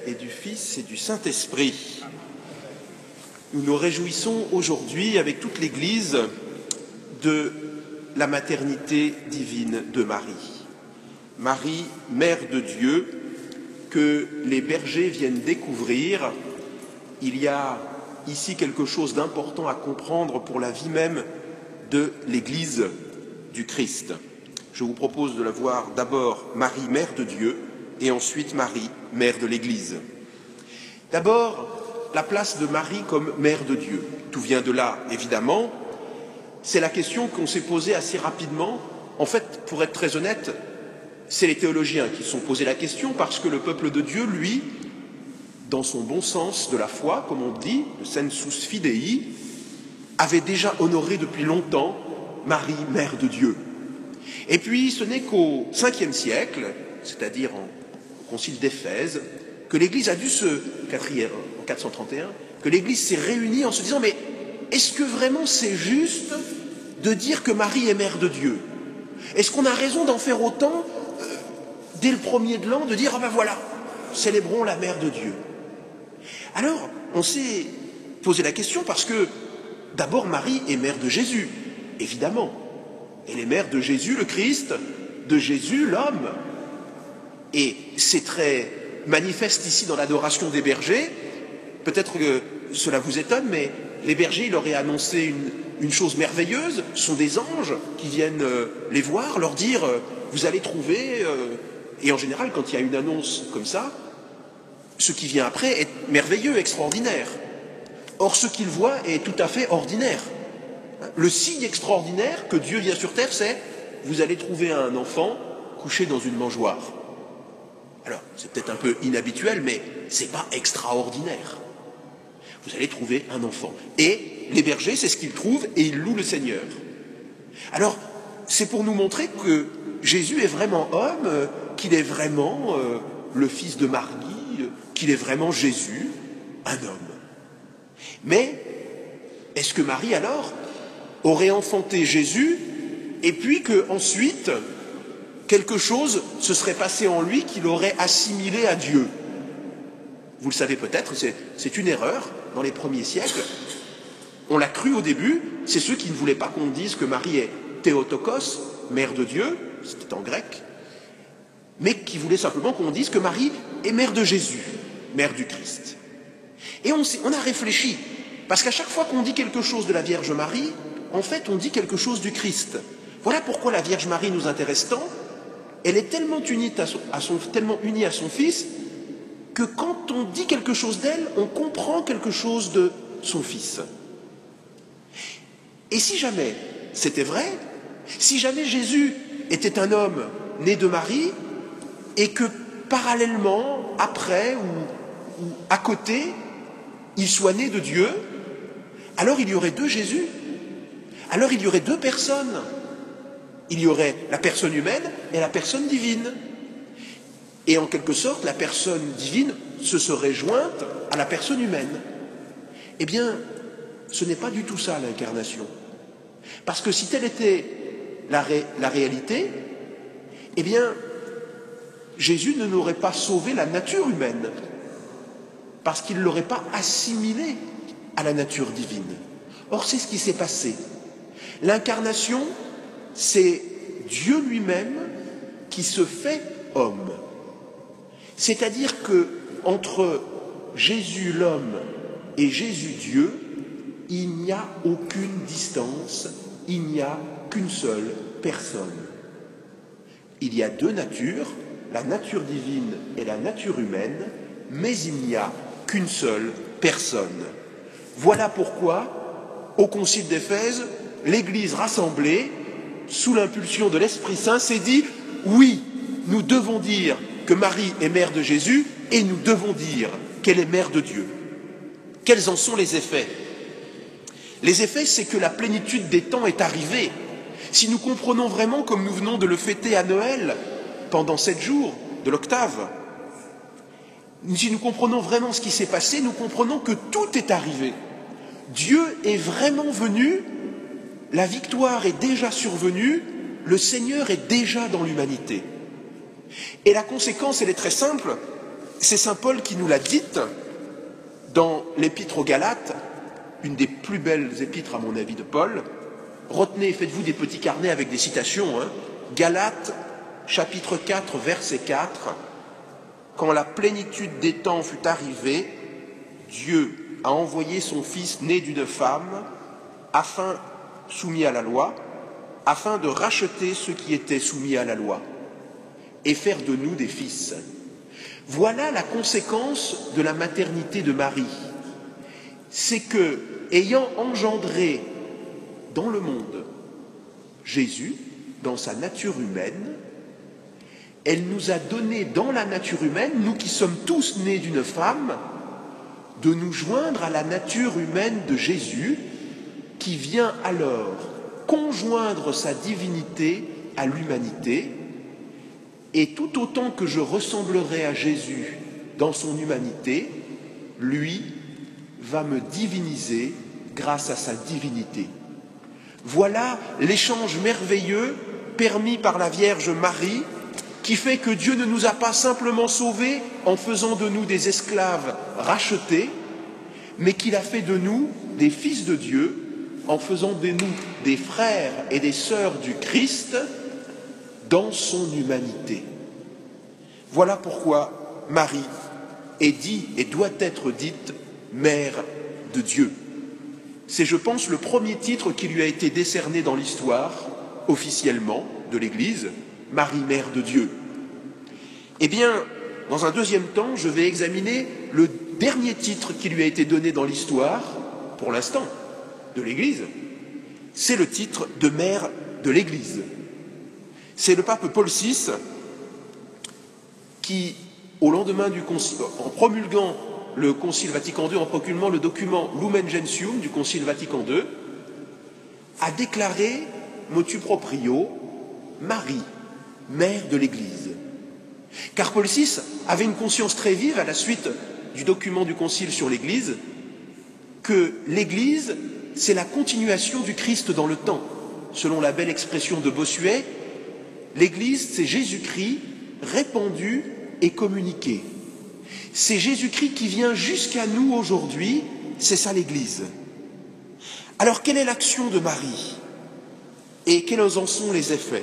et du Fils et du Saint-Esprit. Nous nous réjouissons aujourd'hui avec toute l'Église de la maternité divine de Marie. Marie, Mère de Dieu, que les bergers viennent découvrir. Il y a ici quelque chose d'important à comprendre pour la vie même de l'Église du Christ. Je vous propose de la voir d'abord Marie, Mère de Dieu, et ensuite Marie, Mère de l'Église. D'abord, la place de Marie comme Mère de Dieu. Tout vient de là, évidemment. C'est la question qu'on s'est posée assez rapidement. En fait, pour être très honnête, c'est les théologiens qui se sont posés la question, parce que le peuple de Dieu, lui, dans son bon sens de la foi, comme on dit, le sensus fidei, avait déjà honoré depuis longtemps Marie, Mère de Dieu. Et puis, ce n'est qu'au 5e siècle, c'est-à-dire au Concile d'Éphèse, que l'Église a dû en 431, que l'Église s'est réunie en se disant, mais est-ce que vraiment c'est juste de dire que Marie est Mère de Dieu? Est-ce qu'on a raison d'en faire autant dès le premier de l'an, de dire, ah ben voilà, célébrons la Mère de Dieu? Alors, on s'est posé la question parce que, d'abord, Marie est mère de Jésus, évidemment. Elle est mère de Jésus, le Christ, de Jésus, l'homme. Et c'est très manifeste ici dans l'adoration des bergers. Peut-être que cela vous étonne, mais les bergers, ils leur aient annoncé une chose merveilleuse. Ce sont des anges qui viennent les voir, leur dire, vous allez trouver... Et en général, quand il y a une annonce comme ça, ce qui vient après est merveilleux, extraordinaire. Or, ce qu'ils voient est tout à fait ordinaire. Le signe extraordinaire que Dieu vient sur terre, c'est « vous allez trouver un enfant couché dans une mangeoire ». Alors, c'est peut-être un peu inhabituel, mais ce n'est pas extraordinaire. Vous allez trouver un enfant. Et les bergers, c'est ce qu'ils trouvent, et ils louent le Seigneur. Alors, c'est pour nous montrer que Jésus est vraiment homme, qu'il est vraiment le fils de Marie, qu'il est vraiment Jésus, un homme. Mais, est-ce que Marie, alors, aurait enfanté Jésus, et puis qu'ensuite, quelque chose se serait passé en lui qui l'aurait assimilé à Dieu? Vous le savez peut-être, c'est une erreur dans les premiers siècles. On l'a cru au début, c'est ceux qui ne voulaient pas qu'on dise que Marie est Théotokos, mère de Dieu, c'était en grec, mais qui voulaient simplement qu'on dise que Marie est mère de Jésus, mère du Christ. Et on a réfléchi, parce qu'à chaque fois qu'on dit quelque chose de la Vierge Marie, en fait on dit quelque chose du Christ. Voilà pourquoi la Vierge Marie nous intéresse tant. Elle est tellement unie à son Fils, que quand on dit quelque chose d'elle, on comprend quelque chose de son Fils. Et si jamais c'était vrai, si jamais Jésus était un homme né de Marie, et que parallèlement, après ou à côté, il soit né de Dieu, alors il y aurait deux Jésus, alors il y aurait deux personnes. Il y aurait la personne humaine et la personne divine. Et en quelque sorte, la personne divine se serait jointe à la personne humaine. Eh bien, ce n'est pas du tout ça l'incarnation. Parce que si telle était la réalité, eh bien, Jésus ne n'aurait pas sauvé la nature humaine, parce qu'il ne l'aurait pas assimilée à la nature divine. Or, c'est ce qui s'est passé. L'incarnation, c'est Dieu lui-même qui se fait homme. C'est-à-dire que entre Jésus l'homme et Jésus Dieu, il n'y a aucune distance, il n'y a qu'une seule personne. Il y a deux natures, la nature divine et la nature humaine, mais il n'y a qu'une seule personne. Voilà pourquoi, au Concile d'Éphèse, l'Église rassemblée, sous l'impulsion de l'Esprit Saint, s'est dit « Oui, nous devons dire que Marie est mère de Jésus et nous devons dire qu'elle est mère de Dieu. » Quels en sont les effets? Les effets, c'est que la plénitude des temps est arrivée. Si nous comprenons vraiment, comme nous venons de le fêter à Noël, pendant 7 jours de l'octave, si nous comprenons vraiment ce qui s'est passé, nous comprenons que tout est arrivé. Dieu est vraiment venu, la victoire est déjà survenue, le Seigneur est déjà dans l'humanité. Et la conséquence, elle est très simple, C'est saint Paul qui nous l'a dite dans l'épître aux Galates, une des plus belles épîtres à mon avis de Paul. Retenez, faites-vous des petits carnets avec des citations. Galates, chapitre 4, verset 4. Quand la plénitude des temps fut arrivée, Dieu a envoyé son Fils né d'une femme, soumis à la loi, afin de racheter ceux qui étaient soumis à la loi et faire de nous des fils. Voilà la conséquence de la maternité de Marie. C'est que, ayant engendré dans le monde Jésus, dans sa nature humaine, elle nous a donné dans la nature humaine, nous qui sommes tous nés d'une femme, de nous joindre à la nature humaine de Jésus, qui vient alors conjoindre sa divinité à l'humanité. Et tout autant que je ressemblerai à Jésus dans son humanité, lui va me diviniser grâce à sa divinité. Voilà l'échange merveilleux permis par la Vierge Marie, qui fait que Dieu ne nous a pas simplement sauvés en faisant de nous des esclaves rachetés, mais qu'il a fait de nous des fils de Dieu en faisant de nous des frères et des sœurs du Christ dans son humanité. Voilà pourquoi Marie est dite et doit être dite Mère de Dieu. C'est, je pense, le premier titre qui lui a été décerné dans l'histoire, officiellement, de l'Église, Marie, Mère de Dieu. Eh bien, dans un deuxième temps, je vais examiner le dernier titre qui lui a été donné dans l'histoire, pour l'instant, de l'Église. C'est le titre de Mère de l'Église. C'est le pape Paul VI qui, au lendemain du concile, en promulguant le Concile Vatican II, en promulguant le document Lumen Gentium du Concile Vatican II, a déclaré motu proprio Marie, Mère de l'Église. Car Paul VI avait une conscience très vive à la suite du document du Concile sur l'Église, que l'Église, c'est la continuation du Christ dans le temps. Selon la belle expression de Bossuet, l'Église, c'est Jésus-Christ répandu et communiqué. C'est Jésus-Christ qui vient jusqu'à nous aujourd'hui, c'est ça l'Église. Alors, quelle est l'action de Marie? Et quels en sont les effets?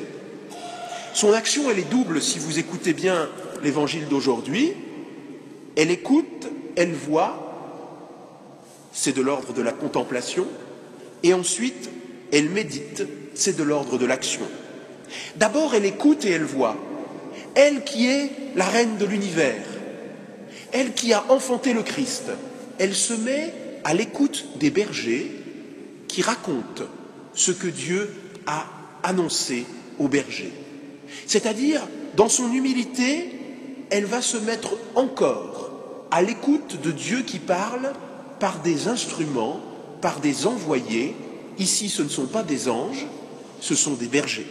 Son action, elle est double si vous écoutez bien l'évangile d'aujourd'hui. Elle écoute, elle voit, c'est de l'ordre de la contemplation, et ensuite, elle médite, c'est de l'ordre de l'action. D'abord, elle écoute et elle voit. Elle qui est la reine de l'univers, elle qui a enfanté le Christ, elle se met à l'écoute des bergers qui racontent ce que Dieu a annoncé aux bergers. C'est-à-dire, dans son humilité, elle va se mettre encore à l'écoute de Dieu qui parle par des instruments, par des envoyés. Ici, ce ne sont pas des anges, ce sont des bergers.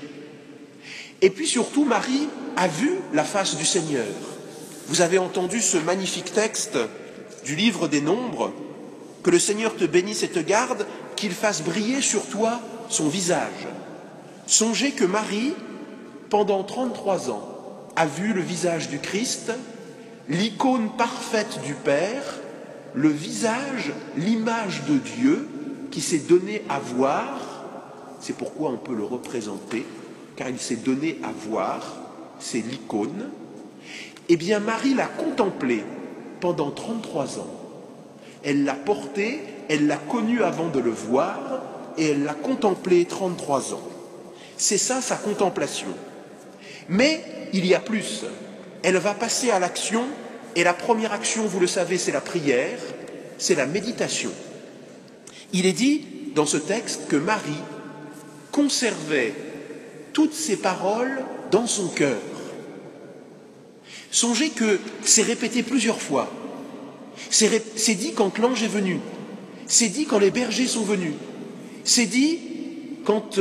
Et puis surtout, Marie a vu la face du Seigneur. Vous avez entendu ce magnifique texte du livre des Nombres, que le Seigneur te bénisse et te garde, qu'il fasse briller sur toi son visage. Songez que Marie, pendant 33 ans, a vu le visage du Christ, l'icône parfaite du Père, le visage, l'image de Dieu qui s'est donné à voir. C'est pourquoi on peut le représenter, car il s'est donné à voir, c'est l'icône. Eh bien, Marie l'a contemplé pendant 33 ans. Elle l'a porté, elle l'a connu avant de le voir, et elle l'a contemplé 33 ans. C'est ça sa contemplation. Mais il y a plus. Elle va passer à l'action, et la première action, vous le savez, c'est la prière, c'est la méditation. Il est dit dans ce texte que Marie conservait toutes ces paroles dans son cœur. Songez que c'est répété plusieurs fois. C'est dit quand l'ange est venu. C'est dit quand les bergers sont venus. C'est dit quand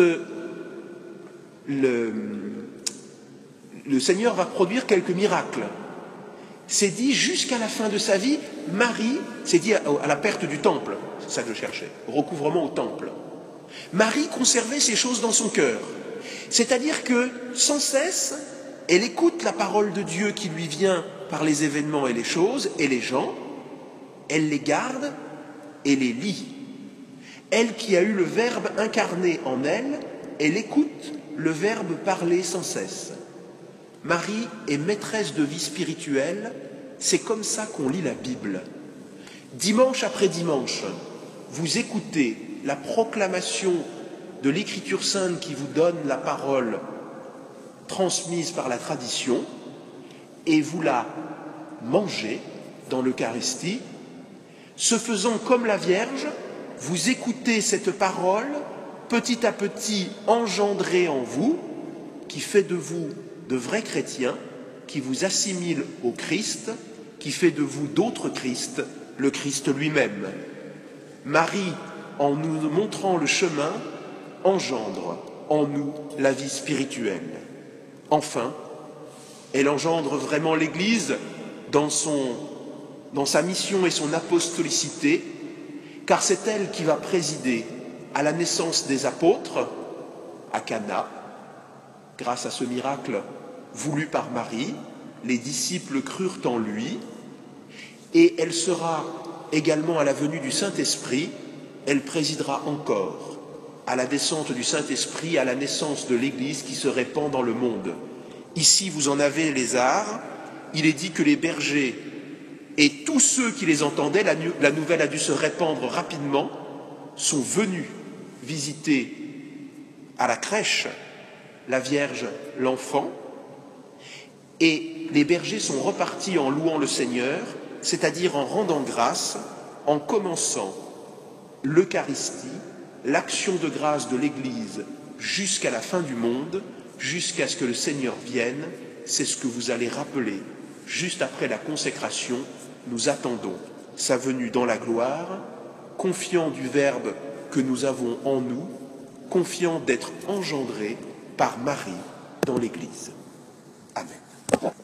le Seigneur va produire quelques miracles. C'est dit jusqu'à la fin de sa vie. Marie, c'est dit à la perte du temple, c'est ça que je cherchais, au recouvrement au temple. Marie conservait ces choses dans son cœur. C'est-à-dire que, sans cesse, elle écoute la parole de Dieu qui lui vient par les événements et les choses et les gens, elle les garde et les lit. Elle qui a eu le Verbe incarné en elle, elle écoute le Verbe parler sans cesse. Marie est maîtresse de vie spirituelle, c'est comme ça qu'on lit la Bible. Dimanche après dimanche, vous écoutez la proclamation de l'Écriture sainte qui vous donne la parole transmise par la tradition, et vous la mangez dans l'Eucharistie. Ce faisant, comme la Vierge, vous écoutez cette parole petit à petit engendrée en vous, qui fait de vous de vrais chrétiens, qui vous assimile au Christ, qui fait de vous d'autres Christ, le Christ lui-même. Marie, en nous montrant le chemin, engendre en nous la vie spirituelle. Enfin, elle engendre vraiment l'Église dans sa mission et son apostolicité, car c'est elle qui va présider à la naissance des apôtres à Cana. Grâce à ce miracle voulu par Marie, les disciples crurent en lui, et elle sera également à la venue du Saint-Esprit, elle présidera encore à la descente du Saint-Esprit, à la naissance de l'Église qui se répand dans le monde. Ici, vous en avez les arts, il est dit que les bergers et tous ceux qui les entendaient, la nouvelle a dû se répandre rapidement, sont venus visiter à la crèche la Vierge, l'enfant, et les bergers sont repartis en louant le Seigneur, c'est-à-dire en rendant grâce, en commençant l'Eucharistie, l'action de grâce de l'Église jusqu'à la fin du monde, jusqu'à ce que le Seigneur vienne. C'est ce que vous allez rappeler juste après la consécration. Nous attendons sa venue dans la gloire, confiants du Verbe que nous avons en nous, confiants d'être engendrés par Marie dans l'Église. Amen.